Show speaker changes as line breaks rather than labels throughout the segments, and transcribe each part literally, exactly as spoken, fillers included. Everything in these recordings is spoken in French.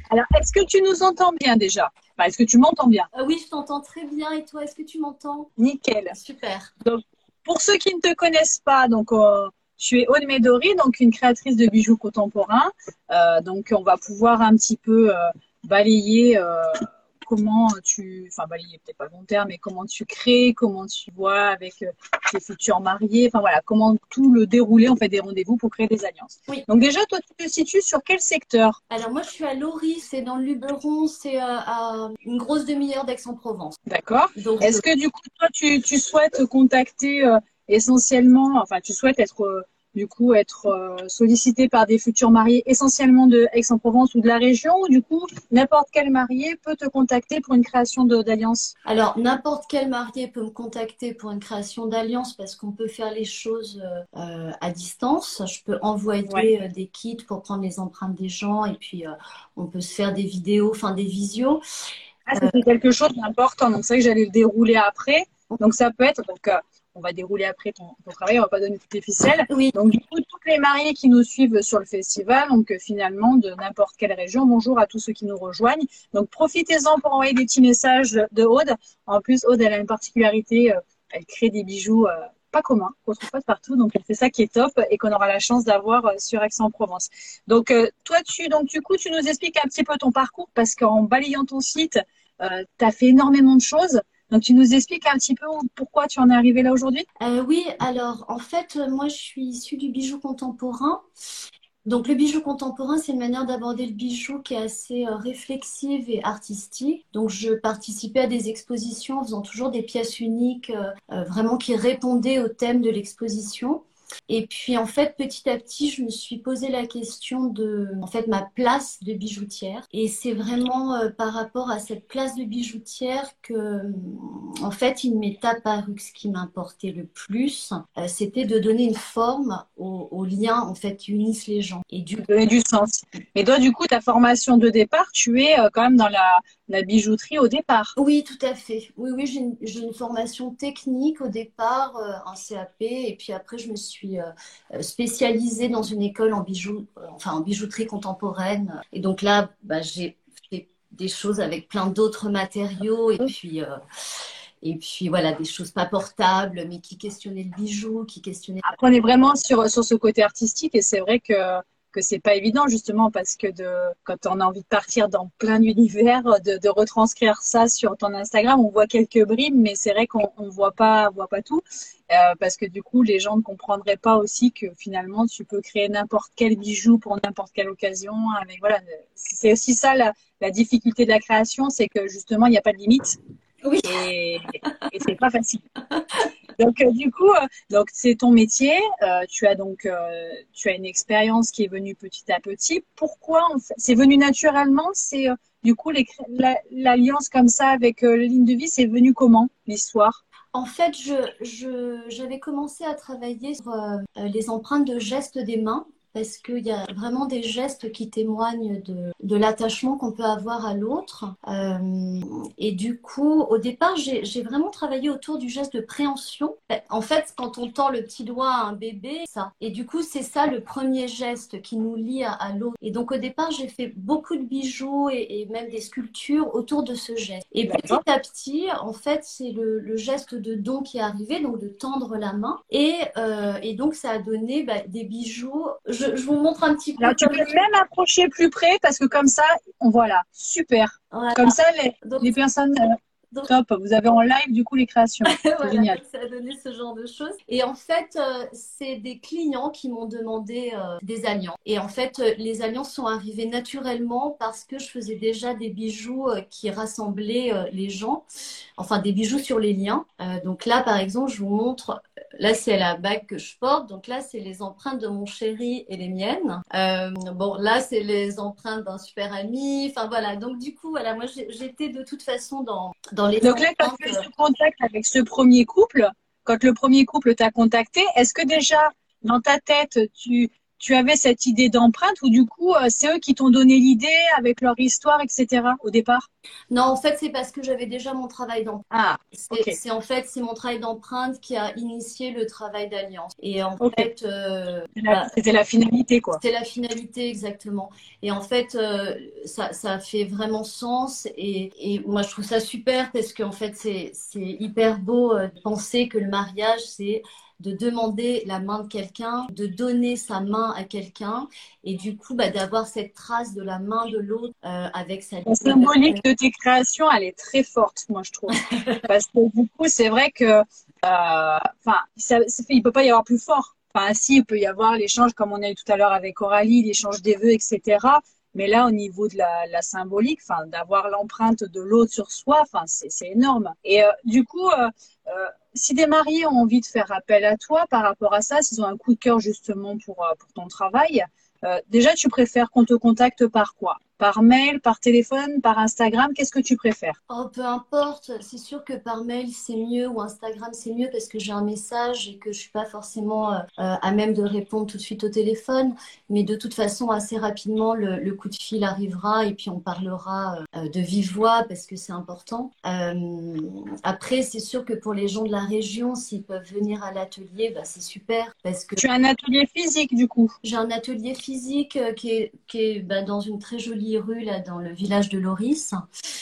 Alors, est-ce que tu nous entends bien déjà? Enfin, est-ce que tu m'entends bien?
Euh, oui, je t'entends très bien. Et toi, est-ce que tu m'entends?
Nickel.
Super.
Donc, pour ceux qui ne te connaissent pas, donc, euh, tu es Aude Médori, donc une créatrice de bijoux contemporains. Euh, donc, on va pouvoir un petit peu euh, balayer euh, comment tu, enfin balayer peut-être pas le bon terme, mais comment tu crées, comment tu vois avec euh, tes futurs mariés, enfin voilà, comment tout le dérouler, on fait des rendez-vous pour créer des alliances.
Oui.
Donc déjà, toi, tu te situes sur quel secteur?
Alors moi, je suis à Lauris, c'est dans le Luberon, c'est euh, à une grosse demi-heure d'Aix-en-Provence.
D'accord.
Donc,
Est-ce
euh,
que du coup, toi, tu, tu souhaites contacter euh, essentiellement, enfin, tu souhaites être euh, du coup être euh, sollicité par des futurs mariés essentiellement de Aix-en-Provence ou de la région, ou du coup, n'importe quel marié peut te contacter pour une création de- d'alliance?
alors, n'importe quel marié peut me contacter pour une création d'alliance parce qu'on peut faire les choses euh, euh, à distance. Je peux
Ouais.
envoyer euh, des kits pour prendre les empreintes des gens et puis euh, on peut se faire des vidéos, enfin des visios.
Ah, c'était quelque chose d'important. Donc, c'est vrai que j'allais le dérouler après. Donc, ça peut être, donc, euh, on va dérouler après ton, ton travail, on va pas donner toutes les ficelles.
Oui,
Donc, du coup, toutes les mariées qui nous suivent sur le festival, donc, euh, finalement, de n'importe quelle région, bonjour à tous ceux qui nous rejoignent. Donc, profitez-en pour envoyer des petits messages de Aude. En plus, Aude, elle a une particularité, euh, elle crée des bijoux, euh, pas communs, qu'on trouve pas de partout. Donc, c'est ça qui est top et qu'on aura la chance d'avoir euh, sur Aix-en-Provence. Donc, euh, toi, tu, donc, du coup, tu nous expliques un petit peu ton parcours parce qu'en balayant ton site, euh, tu as fait énormément de choses. Donc, tu nous expliques un petit peu pourquoi tu en es arrivé là aujourd'hui?
Euh, oui, alors en fait, euh, moi je suis issue du bijou contemporain. Donc le bijou contemporain, c'est une manière d'aborder le bijou qui est assez euh, réflexive et artistique. Donc je participais à des expositions en faisant toujours des pièces uniques, euh, euh, vraiment qui répondaient au thème de l'exposition. Et puis en fait, petit à petit, je me suis posé la question de, en fait, ma place de bijoutière. Et c'est vraiment euh, par rapport à cette place de bijoutière que, euh, en fait, il m'est apparu que ce qui m'importait le plus, euh, c'était de donner une forme aux, aux liens en fait qui unissent les gens. Et du
Donner du sens. Mais toi, du coup, ta formation de départ, tu es euh, quand même dans la, la bijouterie au départ.
Oui, tout à fait. Oui, oui, j'ai une, j'ai une formation technique au départ, euh, un C A P, et puis après, je me suis euh, euh, spécialisée dans une école en bijoux, euh, enfin en bijouterie contemporaine. Et donc là, bah, j'ai fait des choses avec plein d'autres matériaux, et puis, euh, et puis voilà, des choses pas portables, mais qui questionnaient le bijou, qui questionnaient.
Après, on est vraiment sur, sur ce côté artistique et c'est vrai que, que c'est pas évident justement parce que de, quand on a envie de partir dans plein d'univers, de, de retranscrire ça sur ton Instagram, on voit quelques bribes, mais c'est vrai qu'on on voit pas, on voit pas tout euh, parce que du coup, les gens ne comprendraient pas aussi que finalement, tu peux créer n'importe quel bijou pour n'importe quelle occasion. Avec, voilà, c'est aussi ça la, la difficulté de la création, c'est que justement, il n'y a pas de limite
Oui.
et, et c'est pas facile. Donc euh, du coup, euh, donc c'est ton métier. Euh, tu as donc euh, tu as une expérience qui est venue petit à petit. Pourquoi en fait, c'est venu naturellement? C'est euh, du coup les cré- la- l'alliance comme ça avec euh, Ligne de vie, c'est venu comment l'histoire?
En fait, je, je, j'avais commencé à travailler sur euh, les empreintes de gestes des mains parce qu'il y a vraiment des gestes qui témoignent de, de l'attachement qu'on peut avoir à l'autre. Euh, et du coup, au départ, j'ai, j'ai vraiment travaillé autour du geste de préhension. En fait, quand on tend le petit doigt à un bébé, ça. Et du coup, c'est ça le premier geste qui nous lie à, à l'autre. Et donc, au départ, j'ai fait beaucoup de bijoux et, et même des sculptures autour de ce geste. Et petit
D'accord.
à petit, en fait, c'est le, le geste de don qui est arrivé, donc de tendre la main. Et, euh, et donc, ça a donné bah, des bijoux. Je, je vous montre un petit peu
Alors tu
comme
peux même approcher plus près parce que comme ça, on voit là. Super.
voilà.
Comme ça, les,
Donc,
les personnes euh,
donc
top. Vous avez en live du coup les créations. C'est
voilà,
génial.
donc ça a donné ce genre de choses. Et en fait, euh, c'est des clients qui m'ont demandé euh, des alliances. Et en fait, euh, les alliances sont arrivées naturellement parce que je faisais déjà des bijoux euh, qui rassemblaient euh, les gens, enfin des bijoux sur les liens. Euh, donc là, par exemple, je vous montre, là c'est la bague que je porte, donc là c'est les empreintes de mon chéri et les miennes. Euh, bon, là c'est les empreintes d'un super ami. Enfin voilà, donc du coup, voilà, moi j'ai- j'étais de toute façon dans, dans les
Donc là, quand
empreintes.
tu as eu ce contact avec ce premier couple, quand le premier couple t'a contacté, est-ce que déjà dans ta tête, tu tu avais cette idée d'empreinte ou du coup, euh, c'est eux qui t'ont donné l'idée avec leur histoire, et cetera au départ?
Non, en fait, c'est parce que j'avais déjà mon travail d'empreinte.
Ah,
C'est,
ok,
c'est en fait, c'est mon travail d'empreinte qui a initié le travail d'alliance. Et en
ok.
fait, euh,
C'était la,
bah,
c'était la finalité, quoi.
c'est la finalité exactement. Et en fait, euh, ça, ça fait vraiment sens. Et, et moi, je trouve ça super parce qu'en fait, c'est, c'est hyper beau euh, de penser que le mariage, c'est de demander la main de quelqu'un, de donner sa main à quelqu'un, et du coup, bah, d'avoir cette trace de la main de l'autre euh, avec sa
La
ligne.
symbolique de tes créations, elle est très forte, moi, je trouve. Parce que du coup, c'est vrai que, euh, enfin, ça, ça fait- il peut pas y avoir plus fort. Enfin, si, il peut y avoir l'échange, comme on a eu tout à l'heure avec Aurélie, l'échange des vœux, et cetera. Mais là, au niveau de la, la symbolique, enfin, d'avoir l'empreinte de l'autre sur soi, enfin, c'est, c'est énorme. Et euh, du coup, euh, euh, si des mariés ont envie de faire appel à toi par rapport à ça, s'ils ont un coup de cœur justement pour, euh, pour ton travail, euh, déjà, tu préfères qu'on te contacte par quoi? Par mail, par téléphone, par Instagram? Qu'est-ce que tu préfères?
Oh, peu importe, c'est sûr que par mail c'est mieux ou Instagram c'est mieux parce que j'ai un message et que je suis pas forcément euh, euh, à même de répondre tout de suite au téléphone. Mais de toute façon, assez rapidement, le, le coup de fil arrivera et puis on parlera euh, de vive voix parce que c'est important. Euh, après, c'est sûr que pour les gens de la région, s'ils peuvent venir à l'atelier, bah, c'est super parce que
Tu as un atelier physique, du coup.
j'ai un atelier physique euh, qui est, qui est bah, dans une très jolie rue là dans le village de Loris.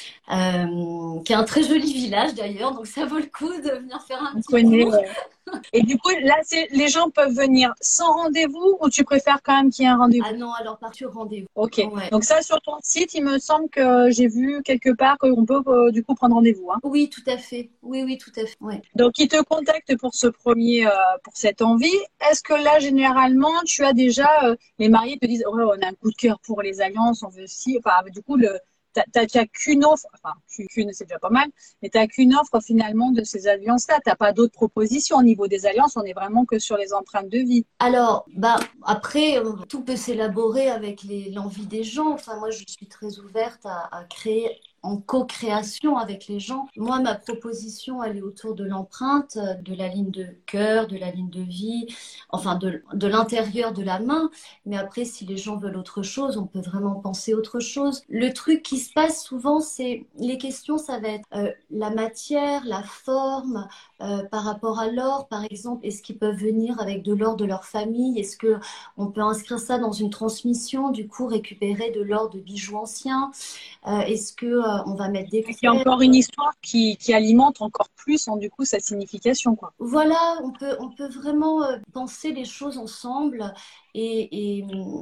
Euh, qui est un très joli village d'ailleurs, donc ça vaut le coup de venir faire un
On
petit
connaît,
tour.
ouais. Et du coup, là, c'est, les gens peuvent venir sans rendez-vous ou tu préfères quand même qu'il y ait un
Ah
rendez-vous?
non, alors par sur rendez-vous.
Ok.
Ouais.
Donc ça, sur ton site, il me semble que j'ai vu quelque part qu'on peut euh, du coup prendre rendez-vous, hein.
Oui, tout à fait. Oui, oui, tout à fait. Ouais.
Donc, ils te contactent pour ce premier, euh, pour cette envie. Est-ce que là, généralement, tu as déjà, euh, les mariés te disent, ouais, on a un coup de cœur pour les alliances, on veut si, enfin, du coup, le, t'as, t'as, t'as qu'une offre, enfin, qu'une, c'est déjà pas mal, mais t'as qu'une offre finalement de ces alliances-là. T'as pas d'autres propositions au niveau des alliances. On est vraiment que sur les empreintes de vie.
Alors, bah, après, euh, tout peut s'élaborer avec les- l'envie des gens. Enfin, moi, je suis très ouverte à, à créer en co-création avec les gens. Moi, ma proposition, elle est autour de l'empreinte, euh, de la ligne de cœur, de la ligne de vie, enfin, de, de l'intérieur de la main. Mais après, si les gens veulent autre chose, on peut vraiment penser autre chose. Le truc qui se passe souvent, c'est les questions, ça va être euh, la matière, la forme, euh, par rapport à l'or, par exemple. Est-ce qu'ils peuvent venir avec de l'or de leur famille? Est-ce que on peut inscrire ça dans une transmission, du coup récupérer de l'or de bijoux anciens? Euh, est-ce que euh, on va mettre des
Il y a
pierres?
encore une histoire qui, qui alimente encore plus, en, du coup, sa signification, quoi.
Voilà, on peut, on peut vraiment euh, penser les choses ensemble et, et,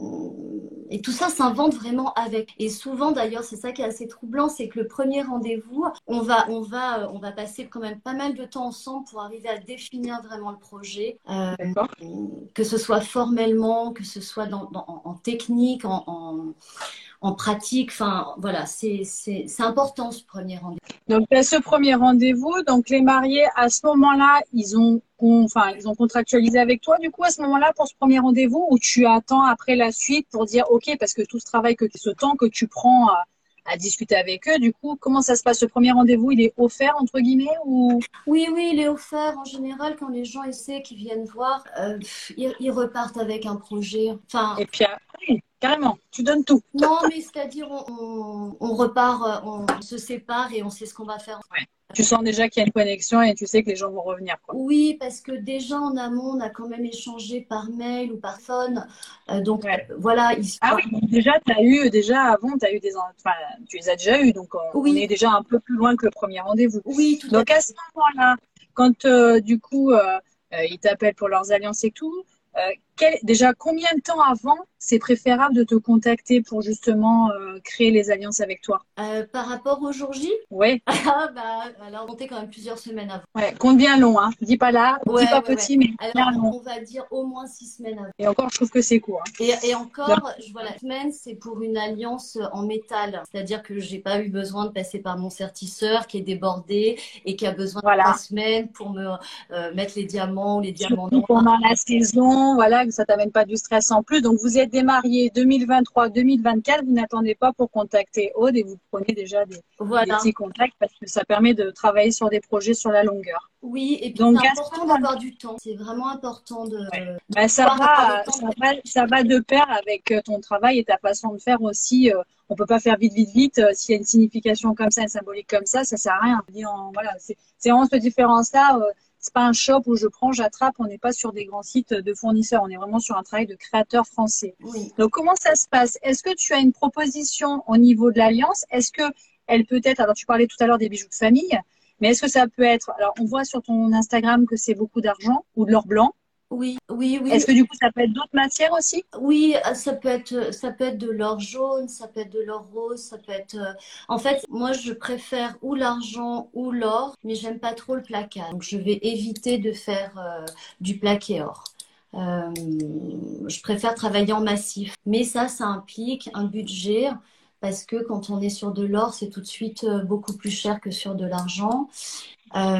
et tout ça s'invente vraiment avec. Et souvent d'ailleurs, c'est ça qui est assez troublant, c'est que le premier rendez-vous, on va, on va, euh, on va passer quand même pas mal de temps ensemble pour arriver à définir vraiment le projet, euh,
D'accord.
que ce soit formellement, que ce soit dans, dans- en, en technique, en, en, en pratique. Enfin, voilà, c'est, c'est, c'est important ce premier rendez-vous.
Donc, à ce premier rendez-vous, donc les mariés, à ce moment-là, ils ont, con- enfin, ils ont contractualisé avec toi, du coup, à ce moment-là, pour ce premier rendez-vous, ou tu attends après la suite pour dire, OK, parce que tout ce travail que ce temps que tu prends à, à discuter avec eux, du coup, comment ça se passe? Ce premier rendez-vous, il est offert, entre guillemets, ou?
Oui, oui, il est offert en général quand les gens essaient, qu'ils viennent voir, euh, pff, ils, ils repartent avec un projet. Enfin,
Et puis après, carrément, tu donnes tout.
non, mais c'est-à-dire on, on, on repart, euh, on se sépare et on sait ce qu'on va faire.
Ouais. Tu sens déjà qu'il y a une connexion et tu sais que les gens vont revenir, quoi.
Oui, parce que déjà en amont, on a quand même échangé par mail ou par phone. Euh, donc euh,
Ouais.
voilà,
Ah
histoire.
oui, donc déjà, tu as eu, déjà avant, tu as eu des, en- enfin, tu les as déjà eu, donc on, on est
Oui,
déjà un peu plus loin que le premier rendez-vous.
oui, tout à
Donc
fait.
à ce moment-là, quand euh, du coup, euh, euh, ils t'appellent pour leurs alliances et tout, euh, quel- déjà combien de temps avant c'est préférable de te contacter pour justement euh, créer les alliances avec toi?
Euh, par rapport au jour J,
Ouais,
ah bah alors on était quand même plusieurs semaines avant.
ouais, compte bien long, hein. Dis pas là, dis
Ouais,
pas
ouais, ouais.
petit, mais
Alors
bien
on,
long.
on va dire au moins six semaines avant.
Et encore, je trouve que c'est court, hein.
Et, et
Donc,
encore, je vois la semaine, c'est pour une alliance en métal. C'est-à-dire que j'ai pas eu besoin de passer par mon sertisseur qui est débordé et qui a besoin de trois
voilà.
semaines pour me euh, mettre les diamants ou les diamants
Surtout
noirs.
pendant la saison, voilà, que ça t'amène pas du stress en plus. Donc, vous êtes des mariés deux mille vingt-trois, deux mille vingt-quatre. Vous n'attendez pas pour contacter Aude et vous prenez déjà des,
Voilà.
des petits contacts parce que ça permet de travailler sur des projets sur la longueur.
Oui, et puis
Donc,
c'est important d'avoir du temps. C'est vraiment important de,
ouais.
de
ben, ça, va, ça, va, ça va de pair avec ton travail et ta façon de faire aussi. Euh, on peut pas faire vite, vite, vite. Euh, S'il y a une signification comme ça, une symbolique comme ça, ça sert à rien. En, voilà, c'est vraiment cette différence-là. Euh, c'est pas un shop où je prends, j'attrape. On n'est pas sur des grands sites de fournisseurs. On est vraiment sur un travail de créateur français.
Oui.
Donc, comment ça se passe? Est-ce que tu as une proposition au niveau de l'alliance? Est-ce que elle peut être, alors tu parlais tout à l'heure des bijoux de famille, mais est-ce que ça peut être, alors on voit sur ton Instagram que c'est beaucoup d'argent ou de l'or blanc.
Oui, oui, oui.
Est-ce que du coup ça peut être d'autres matières aussi?
Oui, ça peut être, ça peut être de l'or jaune, ça peut être de l'or rose, ça peut être. Euh, En fait, moi je préfère ou l'argent ou l'or, mais j'aime pas trop le plaquage. Donc je vais éviter de faire euh, du plaqué or. Euh, je préfère travailler en massif. Mais ça, ça implique un budget parce que quand on est sur de l'or, c'est tout de suite euh, beaucoup plus cher que sur de l'argent. Euh,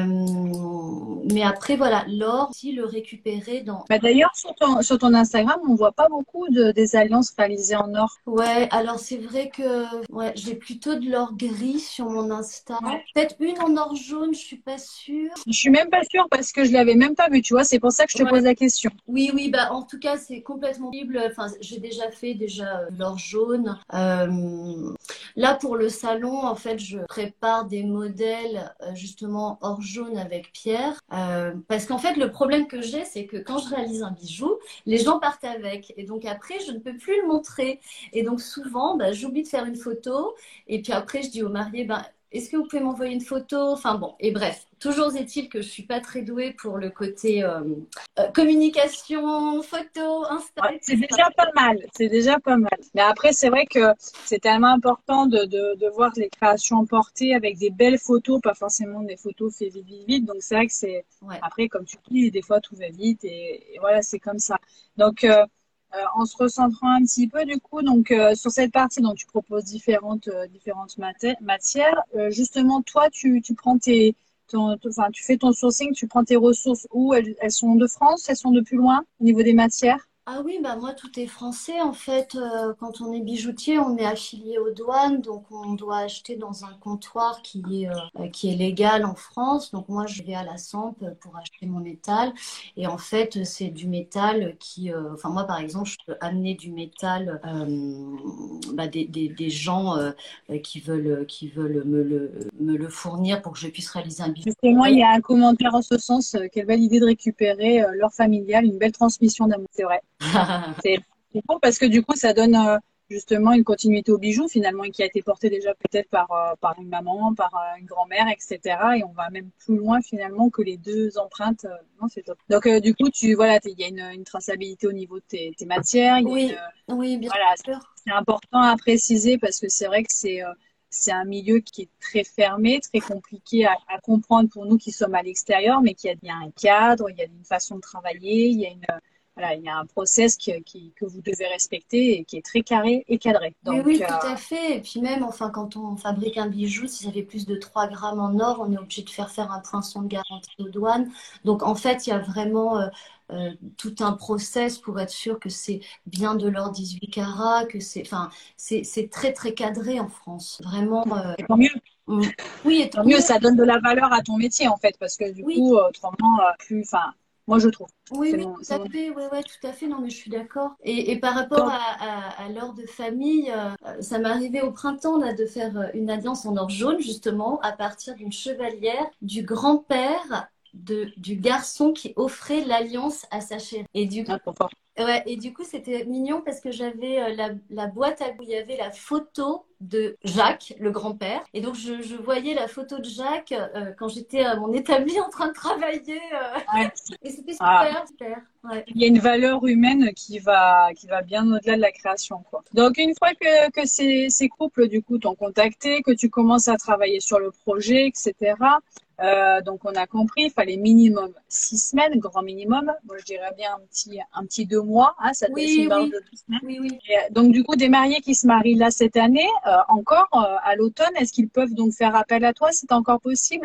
mais après, voilà, l'or, si le récupérer dans...
Bah d'ailleurs, sur ton, sur ton Instagram, on voit pas beaucoup de, des alliances réalisées en or.
Ouais, alors c'est vrai que ouais, j'ai plutôt de l'or gris sur mon Insta.
Ouais.
Peut-être une en or jaune, je suis pas sûre.
Je suis même pas sûre parce que je l'avais même pas vu, tu vois, c'est pour ça que je te
Ouais.
pose la question.
Oui, oui, bah en tout cas, c'est complètement possible. Enfin, j'ai déjà fait déjà euh, l'or jaune. Euh, là, pour le salon, en fait, je prépare des modèles euh, justement or jaune avec pierre. Euh, parce qu'en fait, le problème que j'ai, c'est que quand je réalise un bijou, les gens partent avec. Et donc après, je ne peux plus le montrer. Et donc souvent, bah, j'oublie de faire une photo. Et puis après, je dis au marié, bah, est-ce que vous pouvez m'envoyer une photo? Enfin bon, et bref, toujours est-il que je suis pas très douée pour le côté euh, euh, communication, photo, Insta.
Ouais, c'est déjà pas mal, c'est déjà pas mal. Mais après, c'est vrai que c'est tellement important de, de, de voir les créations portées avec des belles photos, pas forcément des photos faites vite, vite, vite. Donc c'est vrai que c'est,
Ouais.
après, comme tu dis, des fois tout va vite et, et voilà, c'est comme ça. Donc, euh, Euh, en se recentrant un petit peu du coup donc euh, sur cette partie dont tu proposes différentes euh, différentes maté- matières euh, justement toi tu, tu prends tes ton, enfin tu fais ton sourcing, tu prends tes ressources où elles, elles sont de France, elles sont de plus loin au niveau des matières?
Ah oui, bah moi tout est français en fait. Euh, quand on est bijoutier, on est affilié aux douanes, donc on doit acheter dans un comptoir qui est euh, qui est légal en France. Donc moi je vais à la Samp pour acheter mon métal et en fait c'est du métal qui, euh, enfin moi par exemple je peux amener du métal euh, bah, des, des, des gens euh, qui veulent qui veulent me le me le fournir pour que je puisse réaliser un bijou.
Justement, il y a un commentaire en ce sens. Euh, quelle belle idée de récupérer euh, l'or familial, une belle transmission d'amour. C'est vrai. C'est c'est bon parce que du coup, ça donne euh, justement une continuité au bijou finalement qui a été porté déjà peut-être par, euh, par une maman, par euh, une grand-mère, et cetera. Et on va même plus loin finalement que les deux empreintes. Euh, non, c'est top. Donc euh, du coup, tu voilà, il y a une, une traçabilité au niveau de tes, tes matières. Il y a
Oui,
une,
oui, bien
voilà,
sûr.
c'est important à préciser parce que c'est vrai que c'est euh, c'est un milieu qui est très fermé, très compliqué à, à comprendre pour nous qui sommes à l'extérieur, mais qu'il y a bien un cadre, il y a une façon de travailler, il y a une voilà, il y a un process qui, qui, que vous devez respecter et qui est très carré et cadré.
Oui,
Donc,
oui,
euh,
tout à fait. Et puis même, enfin, quand on fabrique un bijou, si ça fait plus de trois grammes en or, on est obligé de faire faire un poinçon de garantie aux douanes. Donc en fait, il y a vraiment euh, euh, tout un process pour être sûr que c'est bien de l'or dix-huit carats, que c'est, enfin, c'est, c'est très très cadré en France. Vraiment. Euh,
et tant mieux.
on- Oui, et
Tant
tant
mieux,
mieux.
ça donne de la valeur à ton métier en fait, parce que du
Oui,
coup, euh, autrement, euh, plus, enfin, moi je trouve.
oui,
C'est
oui,
mon,
tout
c'est
à
mon.
fait, ouais, ouais, tout à fait. Non, mais je suis d'accord. Et, et par rapport
Donc,
à, à, à l'or de famille, euh, ça m'est arrivé au printemps là de faire euh, une alliance en or jaune justement à partir d'une chevalière du grand-père de du garçon qui offrait l'alliance à sa chérie. Et du coup,
ah, trop fort.
ouais, et du coup, c'était mignon parce que j'avais euh, la, la boîte à où il y avait la photo de Jacques, le grand-père. Et donc, je, je voyais la photo de Jacques euh, quand j'étais à mon établi en train de travailler. euh,
Ouais.
Et c'était
Ah,
super, super. Ouais.
il y a une valeur humaine qui va, qui va bien au-delà de la création, quoi. Donc, une fois que, que ces, ces couples, du coup, t'ont contacté, que tu commences à travailler sur le projet, et cetera, euh, donc, on a compris, il fallait minimum six semaines, grand minimum. Moi, je dirais bien un petit, un petit deux mois, hein, ça te laisse
Oui,
une marge
oui,
de deux semaines.
oui, oui.
Et, euh, donc, du coup, des mariés qui se marient là cette année, euh, encore, euh, à l'automne, est-ce qu'ils peuvent donc faire appel à toi? C'est encore possible?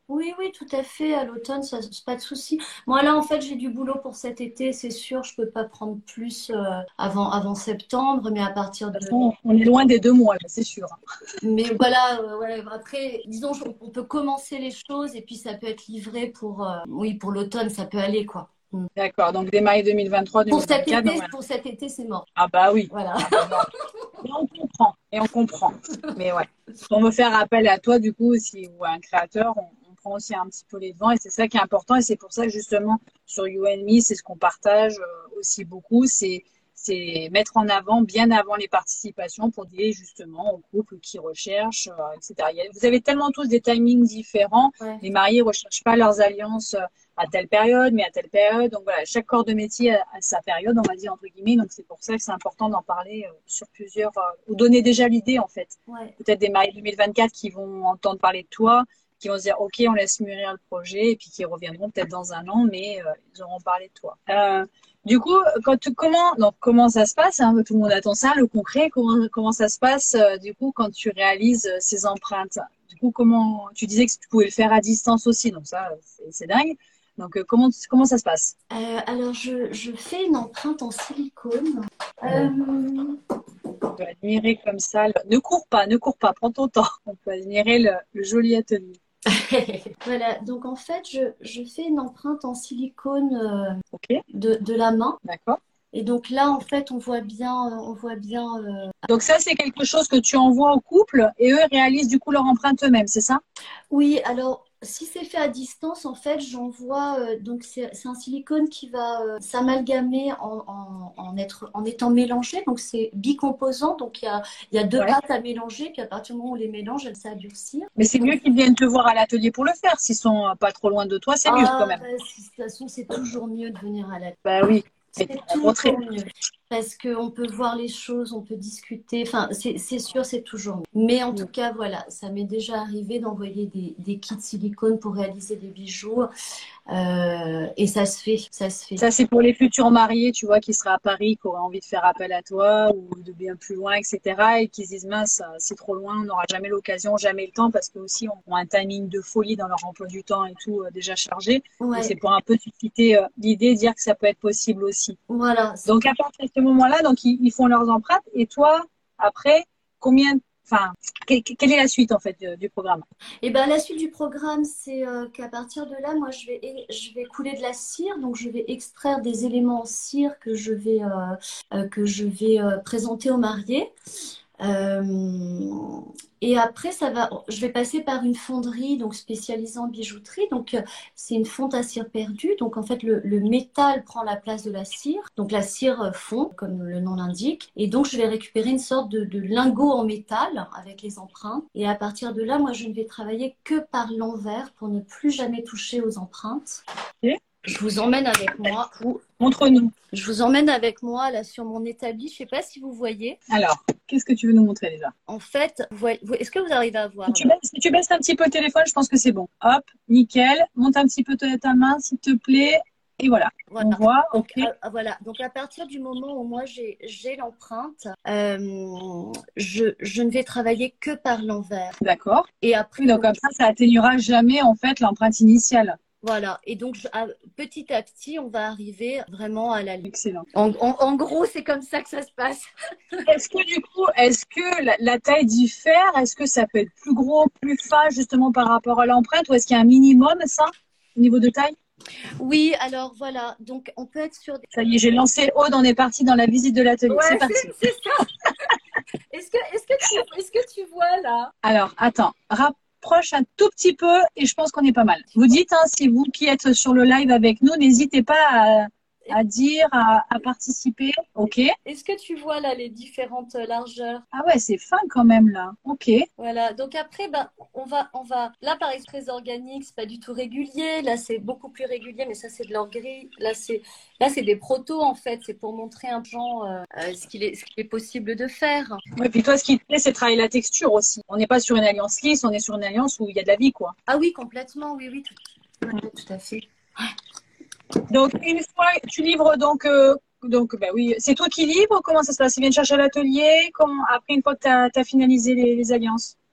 Oui, oui, tout à fait. À l'automne, ça, c'est pas de souci. Moi, là, en fait, j'ai du boulot pour cet été, c'est sûr. Je peux pas prendre plus euh, avant, avant septembre, mais à partir
De toute
de.
façon, on est loin des deux mois, là, c'est sûr.
Mais voilà, euh, ouais, après, disons, on on peut commencer les choses et puis ça peut être livré pour, euh, oui, pour l'automne, ça peut aller, quoi. Mm.
D'accord, donc démarrer
Pour cet
deux mille vingt-trois deux mille vingt-quatre. Donc
été,
voilà.
pour cet été, c'est mort.
Ah bah oui.
Voilà.
Ah bah non. Et on comprend. Et on comprend. Mais ouais. On veut faire appel à toi, du coup, si, ou à un créateur, on, on prend aussi un petit peu les devants. Et c'est ça qui est important. Et c'est pour ça, justement, sur You and Me, c'est ce qu'on partage euh, aussi beaucoup. C'est, c'est mettre en avant, bien avant les participations, pour dire justement aux couples qui recherchent, euh, et cetera. Il y a- Vous avez tellement tous des timings différents.
Ouais.
Les mariés ne recherchent pas leurs alliances euh, à telle période, mais à telle période. Donc voilà, chaque corps de métier a, a sa période, on va dire entre guillemets. Donc c'est pour ça que c'est important d'en parler euh, sur plusieurs, euh, ou donner déjà l'idée en fait.
Ouais.
Peut-être des mariés deux mille vingt-quatre qui vont entendre parler de toi, qui vont se dire ok, on laisse mûrir le projet, et puis qui reviendront peut-être dans un an, mais euh, ils auront parlé de toi. Euh, du coup, quand tu, comment, donc comment ça se passe, hein, tout le monde attend ça, le concret. Comment comment ça se passe euh, du coup quand tu réalises euh, ces empreintes? Du coup, comment tu disais que tu pouvais le faire à distance aussi, donc ça c'est c'est dingue. Donc, euh, comment, comment ça se passe?
Euh, alors, je, je fais une empreinte en silicone. Euh,
On peut admirer comme ça. le- Ne cours pas, ne cours pas, prends ton temps. On peut admirer le, le joli atelier.
Voilà, donc en fait, je, je fais une empreinte en silicone euh,
Ok,
de, de la main.
d'accord.
Et donc là, en fait, on voit bien, euh, on voit bien. euh,
Donc ça, c'est quelque chose que tu envoies au couple et eux réalisent du coup leur empreinte eux-mêmes, c'est ça?
Oui, alors si c'est fait à distance, en fait, j'envoie. euh, donc c'est c'est un silicone qui va euh, s'amalgamer en, en, en être, en étant mélangé. Donc c'est bicomposant. Donc il y a, il y a deux
Ouais.
pâtes à mélanger. Puis à partir du moment où on les mélange, elles s'adurcir.
Mais c'est mieux qu'ils viennent te voir à l'atelier pour le faire. S'ils sont euh, pas trop loin de toi, c'est mieux quand
Ah,
même.
bah, si, de toute façon, c'est toujours mieux de venir à la.
Bah oui, mais
C'est
t'as montré.
toujours mieux. Parce qu'on peut voir les choses, on peut discuter. Enfin, c'est c'est sûr, c'est toujours mieux. Mais en tout cas, voilà, ça m'est déjà arrivé d'envoyer des, des kits silicone pour réaliser des bijoux. Euh, et ça se fait, ça se fait.
Ça, c'est pour les futurs mariés, tu vois, qui seraient à Paris, qui auraient envie de faire appel à toi ou de bien plus loin, et cetera. Et qui se disent, mince, c'est trop loin, on n'aura jamais l'occasion, jamais le temps, parce qu'eux aussi ont un timing de folie dans leur emploi du temps et tout euh, déjà chargé. Donc,
Ouais,
c'est pour un peu susciter euh, l'idée, dire que ça peut être possible aussi.
voilà.
Donc, à partir de ce moment-là, donc, ils, ils font leurs empreintes. Et toi, après, combien, enfin, que- que- quelle est la suite, en fait, du, du programme?
Et ben la suite du programme, c'est euh, qu'à partir de là, moi, je vais, je vais couler de la cire. Donc, je vais extraire des éléments en cire que je vais, euh, euh, que je vais euh, présenter aux mariés. Euh, et après, ça va, je vais passer par une fonderie donc spécialisée en bijouterie. Donc, euh, c'est une fonte à cire perdue. Donc, en fait, le, le métal prend la place de la cire. Donc, la cire euh, fond, comme le nom l'indique. Et donc, je vais récupérer une sorte de, de lingot en métal avec les empreintes. Et à partir de là, moi, je ne vais travailler que par l'envers pour ne plus jamais toucher aux empreintes.
Ok.
Je vous emmène avec moi.
Montre-nous.
Je vous emmène avec moi là sur mon établi. Je ne sais pas si vous voyez.
Alors, qu'est-ce que tu veux nous montrer déjà?
En fait, vous voyez- vous- est-ce que vous arrivez à voir
Si tu,
là?
baisses, si tu baisses un petit peu le téléphone, je pense que c'est bon. Hop, nickel. Monte un petit peu ta, ta main, s'il te plaît. Et voilà.
Voilà.
On voit,
Donc,
ok.
à, voilà. Donc, à partir du moment où moi j'ai j'ai l'empreinte, euh, je, je ne vais travailler que par l'envers.
D'accord.
Et après,
Oui, donc comme ça, ça atténuera jamais en fait l'empreinte initiale.
voilà. Et donc, je- à- petit à petit, on va arriver vraiment à la ligne.
Excellent.
En, en- en gros, c'est comme ça que ça se passe.
Est-ce que du coup, est-ce que la, la taille diffère? Est-ce que ça peut être plus gros, plus fin justement par rapport à l'empreinte? Ou est-ce qu'il y a un minimum, ça, au niveau de taille?
Oui, alors voilà. Donc, on peut être sur des.
Ça y est, j'ai lancé Aude, on est parti dans la visite de l'atelier.
Ouais,
c'est parti.
c'est c'est ça. Est-ce que, est-ce que tu, est-ce que tu vois là?
Alors, attends, rapproche un tout petit peu et je pense qu'on est pas mal. Vous dites, hein, si vous qui êtes sur le live avec nous, n'hésitez pas à, à dire, à, à participer. Ok.
Est-ce que tu vois là les différentes largeurs?
Ah ouais, c'est fin quand même là. Ok.
Voilà. Donc après, ben, on va, on va. Là, par exemple, très organique, c'est pas du tout régulier. Là, c'est beaucoup plus régulier, mais ça, c'est de l'or gris. Là, c'est, là, c'est des protos en fait. C'est pour montrer un genre euh, euh, ce qu'il est, ce qu'il est possible de faire.
Ouais, puis toi, ce qui te plaît, c'est travailler la texture aussi. On n'est pas sur une alliance lisse, on est sur une alliance où il y a de la vie, quoi.
Ah oui, complètement. Oui, oui, tout, ouais, tout à fait.
Donc, une fois, tu livres donc, euh, donc, bah oui, c'est toi qui livres? Comment ça se passe? Ils viennent chercher à l'atelier? Comment, après, une fois que tu as finalisé les, les alliances?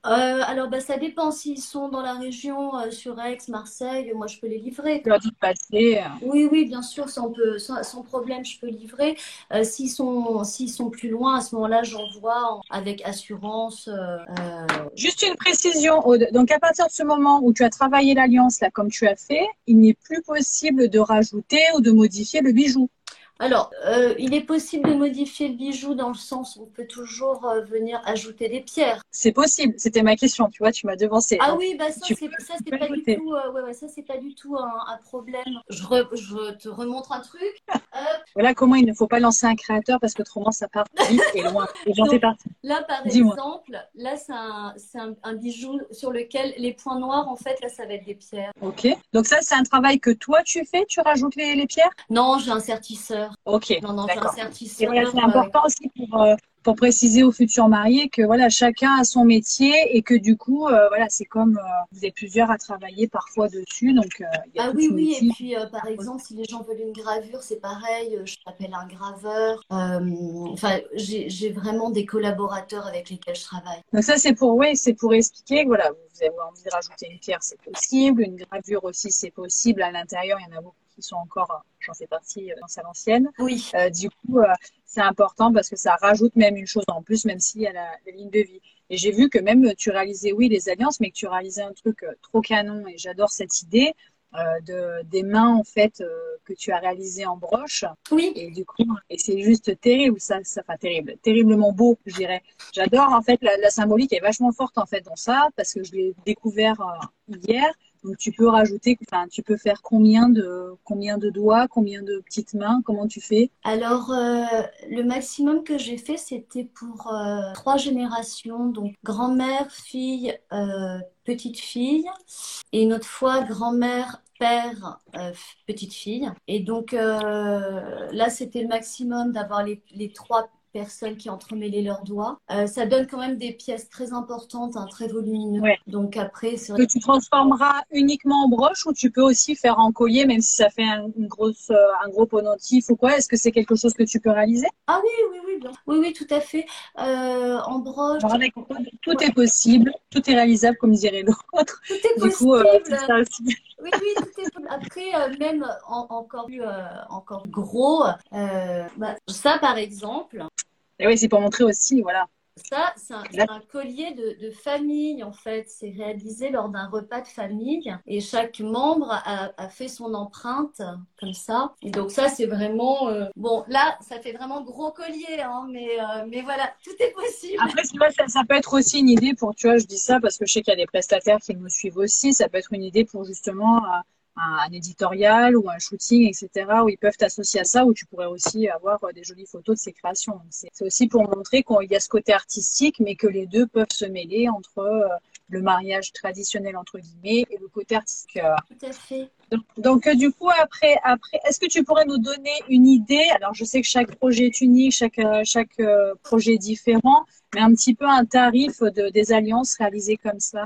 Euh, alors, bah, ça dépend s'ils sont dans la région, euh, sur Aix, Marseille, moi je peux les livrer.
Tu leur dis de passer. euh.
Oui, oui, bien sûr, ça, on peut, sans, sans problème, je peux livrer. Euh, s'ils sont, s'ils sont plus loin, à ce moment-là, j'envoie en- avec assurance. euh, euh,
Juste une précision, Aude. Donc, à partir de ce moment où tu as travaillé l'alliance, là, comme tu as fait, il n'est plus possible de rajouter ou de modifier le bijou.
Alors, euh, il est possible de modifier le bijou dans le sens où on peut toujours euh, venir ajouter des pierres.
C'est possible. C'était ma question. Tu vois, tu m'as devancé.
Ah
Donc,
oui, bah ça
tu
c'est
peux,
ça
tu
c'est
peux
pas du
ajouter.
tout euh, ouais, ouais, ça c'est pas du tout un, un problème. Je, re- je te remontre un truc. Hop.
Voilà comment il ne faut pas lancer un créateur parce que autrement, ça part vite et loin. Et j'en fais
Donc
partie.
là par
Dis-moi.
exemple, là c'est un c'est un, un bijou sur lequel les points noirs en fait là ça va être des pierres.
OK. Donc, ça, c'est un travail que toi, tu fais. Tu rajoutes les, les pierres?
Non, j'ai un sertisseur.
OK.
Non non, j'ai un
D'accord. Et
sertisseur.
voilà, c'est
euh,
important aussi pour, euh, pour préciser aux futurs mariés que voilà, chacun a son métier et que du coup, euh, voilà, c'est comme euh, vous êtes plusieurs à travailler parfois dessus. Donc, euh, il y a
Ah
toute
oui,
une
oui, et
équipe.
puis euh, par exemple, si les gens veulent une gravure, c'est pareil, euh, je t'appelle un graveur. Euh, enfin, j'ai, j'ai vraiment des collaborateurs avec lesquels je travaille.
Donc ça, c'est pour, oui, c'est pour expliquer que voilà, vous avez envie de rajouter une pierre, c'est possible. Une gravure aussi, c'est possible. À l'intérieur, il y en a beaucoup qui sont encore, euh, j'en fais partie, euh, dans à l'ancienne.
Oui,
Euh, du coup, euh, c'est important parce que ça rajoute même une chose en plus, même s'il y a la, la ligne de vie. Et j'ai vu que même tu réalisais, oui, les alliances, mais que tu réalisais un truc euh, trop canon. Et j'adore cette idée euh, de des mains en fait euh, que tu as réalisées en broche.
oui.
Et du coup, et c'est juste terrible, ça, ça, enfin terrible, terriblement beau, je dirais. J'adore en fait la, la symbolique est vachement forte en fait dans ça parce que je l'ai découvert euh, hier. Donc tu peux rajouter, enfin tu peux faire combien de combien de doigts, combien de petites mains, comment tu fais?
Alors, euh, le maximum que j'ai fait, c'était pour euh, trois générations, donc grand-mère, fille, euh, petite fille, et une autre fois grand-mère, père, euh, petite fille. Et donc euh, là, c'était le maximum d'avoir les, les trois personnes qui entremêlaient leurs doigts. Euh, ça donne quand même des pièces très importantes, hein, très volumineuses.
Ouais.
Donc après, c'est
Que
vrai.
tu transformeras uniquement en broche ou tu peux aussi faire en collier, même si ça fait un, une grosse, euh, un gros pendentif ou quoi. Est-ce que c'est quelque chose que tu peux réaliser?
Ah oui, oui, oui, bien. Oui, oui, tout à fait. Euh, en broche.
Alors, avec- tout est possible, tout est réalisable, comme dirait l'autre.
Tout est
Du coup, euh, c'est
possible.
ça aussi.
Oui, oui, tout est possible. Après, euh, même en- encore plus, euh, encore gros, euh, bah, ça par exemple,
Et oui, c'est pour montrer aussi, voilà.
ça, c'est un, c'est
Là,
un collier de, de famille en fait. C'est réalisé lors d'un repas de famille et chaque membre a, a fait son empreinte comme ça. Et donc ça, c'est vraiment euh, bon. Là, ça fait vraiment gros collier, hein, mais euh, mais voilà, tout est possible.
après, tu vois, ça, ça peut être aussi une idée pour, tu vois, je dis ça parce que je sais qu'il y a des prestataires qui me suivent aussi. Ça peut être une idée pour justement euh, un, un éditorial ou un shooting, et cetera, où ils peuvent t'associer à ça, où tu pourrais aussi avoir euh, des jolies photos de ces créations. Donc, C'est c'est aussi pour montrer qu'il y a ce côté artistique, mais que les deux peuvent se mêler entre euh, le mariage traditionnel, entre guillemets, et le côté artistique. euh,
Tout à fait.
donc, donc, euh, du coup, après, après, est-ce que tu pourrais nous donner une idée? Alors, je sais que chaque projet est unique, chaque, euh, chaque euh, projet est différent, mais un petit peu un tarif de, des alliances réalisées comme ça.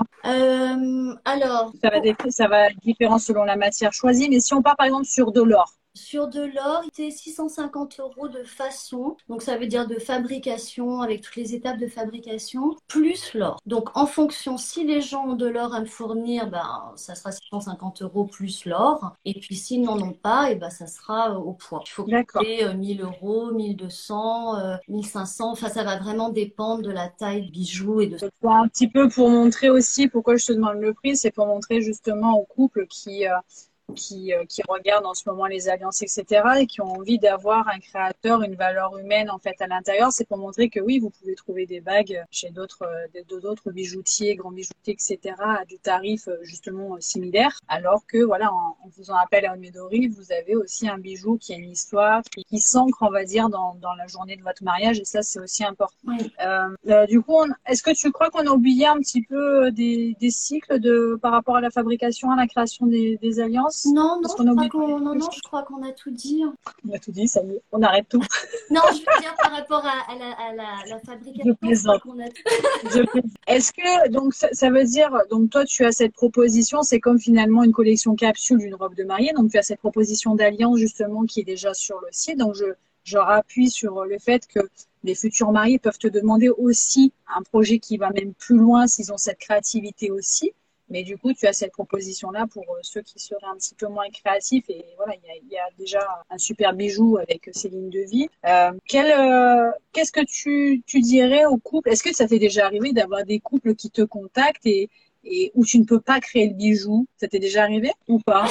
Euh, alors,
Ça va, dé- ça va être différent selon la matière choisie, mais si on part par exemple sur de l'or,
sur de l'or, c'était six cent cinquante euros de façon, donc ça veut dire de fabrication, avec toutes les étapes de fabrication, plus l'or. Donc en fonction, si les gens ont de l'or à me fournir, ben, ça sera six cent cinquante euros plus l'or. Et puis s'ils n'en ont pas, et ben, ça sera euh, au poids. Il faut
d'accord.
compter euh, mille euros, mille deux cents, euh, mille cinq cents, enfin ça va vraiment dépendre de la taille du bijou et de...
Donc, un petit peu pour montrer aussi pourquoi je te demande le prix, c'est pour montrer justement aux couples qui, euh, qui, euh, qui regardent en ce moment les alliances, et cetera, et qui ont envie d'avoir un créateur, une valeur humaine en fait à l'intérieur. C'est pour montrer que oui, vous pouvez trouver des bagues chez d'autres euh, d'autres bijoutiers, grands bijoutiers, et cetera, à du tarif euh, justement euh, similaire. Alors que voilà, en, en faisant appel à Omedori, vous avez aussi un bijou qui a une histoire, qui, qui s'ancre, on va dire, dans, dans la journée de votre mariage, et ça, c'est aussi important.
Oui.
Euh, euh, du coup, on- est-ce que tu crois qu'on a oublié un petit peu euh, des, des cycles de, par rapport à la fabrication, à la création des, des alliances?
Non, non,
Est-ce
je
qu'on a
crois
oublié
qu'on non,
quelque
non,
chose?
je crois qu'on a tout dit.
On a tout dit, ça y est, on arrête tout.
Non, je veux dire par rapport à, à la, à la, la fabrication,
Je
je crois
plaisante.
qu'on a tout.
Je plaisante. Est-ce que, donc, ça, ça veut dire, donc toi, tu as cette proposition, c'est comme finalement une collection capsule d'une robe de mariée, donc tu as cette proposition d'alliance justement qui est déjà sur le site, donc je, je rappuie sur le fait que les futurs mariés peuvent te demander aussi un projet qui va même plus loin s'ils ont cette créativité aussi. Mais du coup, tu as cette proposition-là pour ceux qui seraient un petit peu moins créatifs. Et voilà, il y a, il y a déjà un super bijou avec ces lignes de vie. Euh, quel, euh, qu'est-ce que tu, tu dirais aux couples? Est-ce que ça t'est déjà arrivé d'avoir des couples qui te contactent et, et où tu ne peux pas créer le bijou? Ça t'est déjà arrivé ou pas?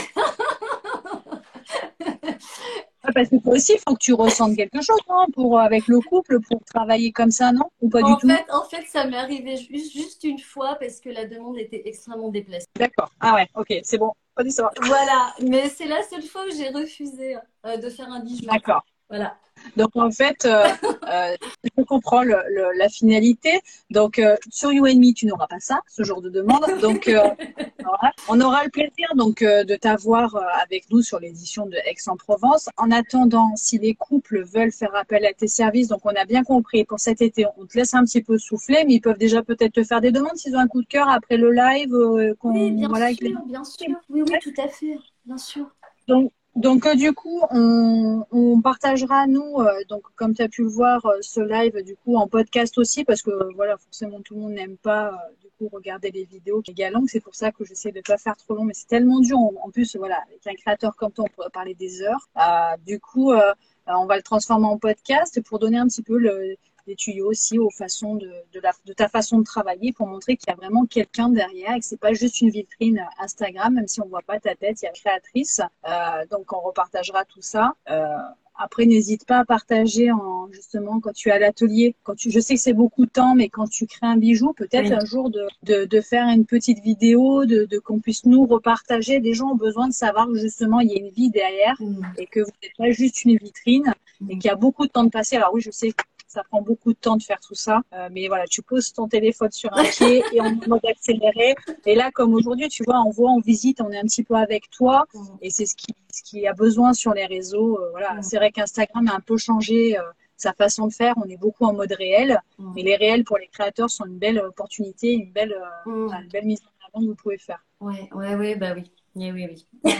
Parce que toi aussi, il faut que tu ressentes quelque chose, non, pour, avec le couple, pour travailler comme ça, non? Ou pas du
En
tout?
fait, en fait, ça m'est arrivé juste, juste une fois parce que la demande était extrêmement déplacée.
D'accord. Ah ouais, ok, c'est bon. Pas dit ça.
Voilà, mais c'est la seule fois où j'ai refusé euh, de faire un bijou.
D'accord.
Voilà.
Donc en fait, euh, euh, je comprends le, le, la finalité. Donc euh, sur You and Me, tu n'auras pas ça, ce genre de demande. Donc euh, voilà. On aura le plaisir donc euh, de t'avoir euh, avec nous sur l'édition de Aix-en-Provence. En attendant, si les couples veulent faire appel à tes services, donc on a bien compris pour cet été, on te laisse un petit peu souffler, mais ils peuvent déjà peut-être te faire des demandes s'ils ont un coup de cœur après le live. Euh, qu'on,
Oui, bien
voilà,
sûr, les... bien sûr. Oui, oui, tout à fait, bien sûr.
Donc Donc euh, du coup, on, on partagera nous, euh, donc comme tu as pu le voir, euh, ce live du coup en podcast aussi, parce que euh, voilà, forcément tout le monde n'aime pas euh, du coup regarder les vidéos qui sont longues. C'est pour ça que j'essaie de pas faire trop long, mais c'est tellement dur. En, en plus, voilà, avec un créateur comme toi, on pourrait parler des heures. Euh, du coup, euh, on va le transformer en podcast pour donner un petit peu le des tuyaux aussi aux façons de, de, la, de ta façon de travailler pour montrer qu'il y a vraiment quelqu'un derrière et que c'est pas juste une vitrine Instagram, même si on voit pas ta tête, il y a créatrice. Euh, donc on repartagera tout ça. Euh, après, n'hésite pas à partager en justement quand tu es à l'atelier. Quand tu, je sais que c'est beaucoup de temps, mais quand tu crées un bijou, peut-être oui. un jour de, de, de faire une petite vidéo, de, de qu'on puisse nous repartager. Des gens ont besoin de savoir que justement il y a une vie derrière mmh. et que vous n'êtes pas juste une vitrine mmh. et qu'il y a beaucoup de temps de passer. Alors oui, je sais. Ça prend beaucoup de temps de faire tout ça. Euh, mais voilà, tu poses ton téléphone sur un pied et on mode accéléré. Et là, comme aujourd'hui, tu vois, on voit, on visite, on est un petit peu avec toi. Mmh. Et c'est ce qui, ce qui a besoin sur les réseaux. Euh, voilà, mmh. C'est vrai qu'Instagram a un peu changé euh, sa façon de faire. On est beaucoup en mode réel. Mmh. Mais les réels pour les créateurs sont une belle opportunité, une belle, euh, mmh. une belle mise en avant que vous pouvez faire.
Ouais, ouais, ouais, bah oui. Oui, oui, oui.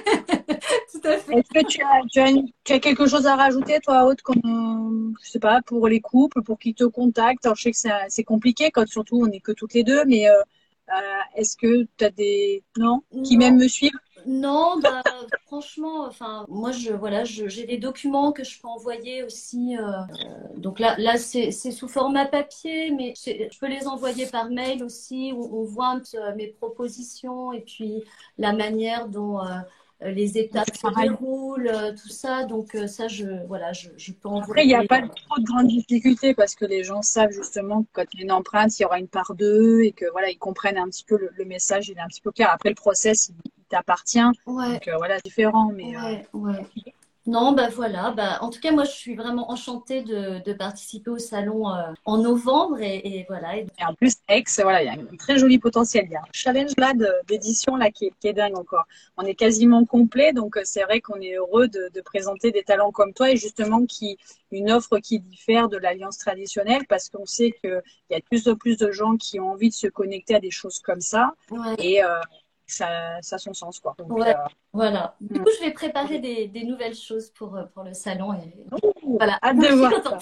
Tout à fait.
Est-ce que tu as, tu, as une, tu as quelque chose à rajouter, toi, autre comme, je sais pas, pour les couples, pour qu'ils te contactent? Alors, je sais que c'est, c'est compliqué quand surtout on n'est que toutes les deux, mais euh, euh, est-ce que tu as des... Non, non. Qui même me suivent?
Non, bah, franchement, enfin, moi, je, voilà, je, j'ai des documents que je peux envoyer aussi. Euh, donc là, là, c'est, c'est sous format papier, mais je peux les envoyer par mail aussi. Où on voit euh, mes propositions et puis la manière dont euh, les étapes se déroulent, euh, tout ça. Donc euh, ça, je, voilà, je, je peux envoyer.
Après, il n'y a pas trop de grandes difficultés parce que les gens savent justement que quand il y a une empreinte, il y aura une part d'eux et que voilà, ils comprennent un petit peu le, le message, il est un petit peu clair. Après, le process, il, il t'appartient. Ouais. Donc euh, voilà, différent. Mais,
ouais,
euh...
ouais. Non, bah voilà. Bah, en tout cas, moi, je suis vraiment enchantée de, de participer au salon euh, en novembre et, et voilà. Et...
et en plus, Aix, voilà, il y a un très joli potentiel. Il y a un challenge là de, d'édition là qui est, qui est dingue encore. On est quasiment complet, donc c'est vrai qu'on est heureux de, de présenter des talents comme toi et justement qui une offre qui diffère de l'alliance traditionnelle parce qu'on sait qu'il y a de plus en plus de gens qui ont envie de se connecter à des choses comme ça ouais. et euh, ça, ça a son sens quoi. Donc,
ouais,
euh,
voilà. Du coup, je vais préparer des, des nouvelles choses pour, pour le salon. Et...
Ouh, voilà. Hâte de voir ça.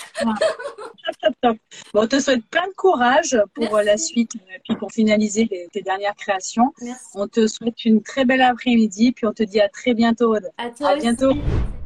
Top, top. Bon, on te souhaite plein de courage pour Merci. La suite et puis pour finaliser les, tes dernières créations.
Merci.
On te souhaite une très belle après-midi puis on te dit à très bientôt. Aude.
À toi
à
aussi.
bientôt.